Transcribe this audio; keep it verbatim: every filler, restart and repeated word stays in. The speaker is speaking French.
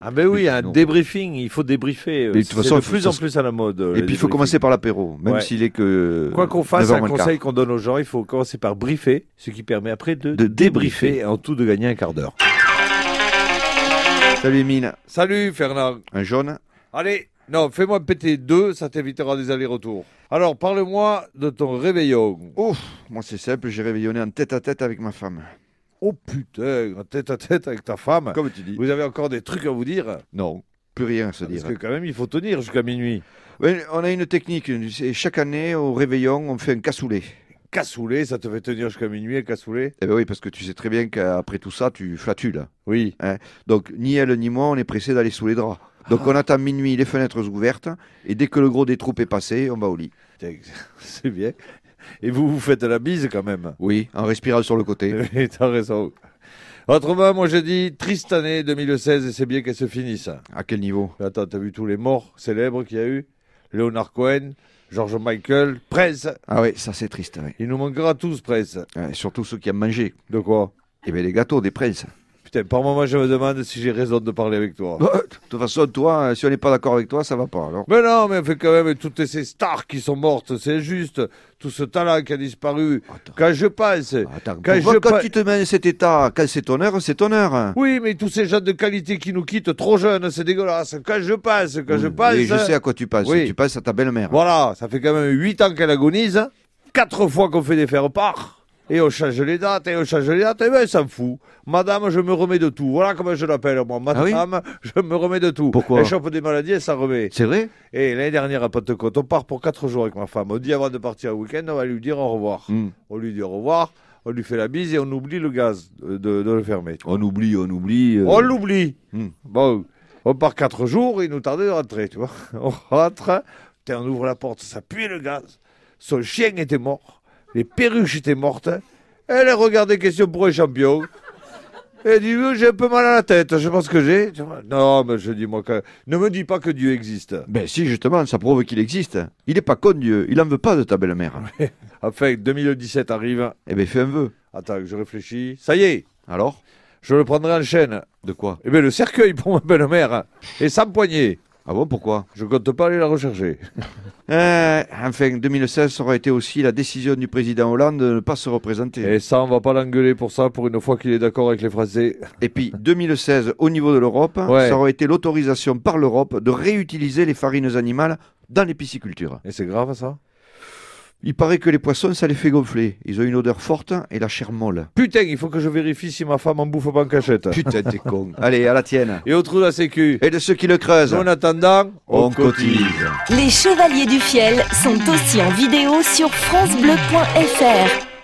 Ah ben oui, un non. débriefing, il faut débriefer. Mais de toute C'est façon, de faut- plus ça en se- plus à la mode. Et le puis il faut débriefing. commencer par l'apéro, même Ouais. s'il est que. Quoi qu'on fasse, neuf heures un moins le conseil quart. qu'on donne aux gens, il faut commencer par briefer, ce qui permet après de, De débriefer débriefer. et en tout de gagner un quart d'heure. Salut Emile, Salut Fernand. un jaune. Allez, non, fais-moi péter deux, ça t'évitera des allers-retours. Alors, parle-moi de ton réveillon. Ouf, moi c'est simple, j'ai réveillonné en tête à tête avec ma femme. Oh putain, en tête à tête avec ta femme. Comme tu dis. Vous avez encore des trucs à vous dire? Non, plus rien à se Parce dire. que quand même, il faut tenir jusqu'à minuit. Ouais, on a une technique, c'est chaque année au réveillon, on fait un cassoulet. Cassoulet, ça te fait tenir jusqu'à minuit, un cassoulet? Eh ben oui, parce que tu sais très bien qu'après tout ça, tu flatules. Oui. Donc ni elle ni moi, on est pressé d'aller sous les draps. Donc on attend minuit, les fenêtres ouvertes, et dès que le gros des troupes est passé, on va au lit. Putain, c'est bien. Et vous, vous faites la bise quand même. Oui, en respirant sur le côté. Oui, t'as raison. Autrement, moi je dis triste année deux mille seize et c'est bien qu'elle se finisse. À quel niveau? Attends, t'as vu tous les morts célèbres qu'il y a eu? Leonard Cohen, George Michael, Prince. Ah oui, ça c'est triste. Oui. Il nous manquera tous, Prince. Ouais, surtout ceux qui aiment manger. De quoi? Eh bien les gâteaux des princes. Putain, par moment je me demande si j'ai raison de parler avec toi. Bah, de toute façon, toi, si on n'est pas d'accord avec toi, ça va pas alors. Mais non, mais on fait quand même toutes ces stars qui sont mortes, c'est juste. Tout ce talent qui a disparu. Attends. Quand je pense. Attends, Quand pourquoi je quand pa- tu te mets dans cet état, quand c'est ton heure, c'est ton heure. Oui, mais tous ces gens de qualité qui nous quittent trop jeunes, c'est dégueulasse. Quand je pense, quand je pense. Et je sais à quoi tu penses. Oui. Tu penses à ta belle-mère. Voilà, ça fait quand même huit ans qu'elle agonise, quatre fois qu'on fait des faire-part, et on change les dates, et on change les dates, et ben ça me fout. Madame, je me remets de tout. Voilà comment je l'appelle, moi. Madame, Ah oui je me remets de tout. Pourquoi Elle chope des maladies, elle s'en remet. C'est vrai? Et l'année dernière, à Pentecôte, on part pour quatre jours avec ma femme. On dit avant de partir au week-end, on va lui dire au revoir. Hmm. On lui dit au revoir, on lui fait la bise et on oublie le gaz de, de- de le fermer. tu vois. On oublie, on oublie. euh, On l'oublie. Hmm. Bon, on part quatre jours, il nous tardait de rentrer, tu vois. On rentre, putain, on ouvre la porte, ça puait le gaz. Son chien était mort, les perruches étaient mortes. Elle a regardé question pour un champion. Elle dit, oui, j'ai un peu mal à la tête, je pense que j'ai. Tu vois. Non, mais je dis, moi, que... ne me dis pas que Dieu existe. Ben si, justement, ça prouve qu'il existe. Il n'est pas con, Dieu. Il en veut pas de ta belle-mère. Enfin, deux mille dix-sept arrive. Eh ben fais un vœu. Attends, que je réfléchis. Ça y est, Alors? je le prendrai en chaîne. De quoi? Eh bien, le cercueil pour ma belle-mère. Et sans poignée. Ah bon, pourquoi? Je compte pas aller la rechercher. Euh, Enfin, deux mille seize, ça aurait été aussi la décision du président Hollande de ne pas se représenter. Et ça, on va pas l'engueuler pour ça, pour une fois qu'il est d'accord avec les Français. Et puis, deux mille seize, au niveau de l'Europe, Ouais. ça aurait été l'autorisation par l'Europe de réutiliser les farines animales dans les piscicultures. Et c'est grave, ça? Il paraît que les poissons, ça les fait gonfler. Ils ont une odeur forte et la chair molle. Putain, il faut que je vérifie si ma femme en bouffe pas en cachette. Putain, t'es con. Allez, à la tienne. Et au trou de la sécu. Et de ceux qui le creusent, En attendant, on cotise. Les Chevaliers du Fiel sont aussi en vidéo sur francebleu point fr.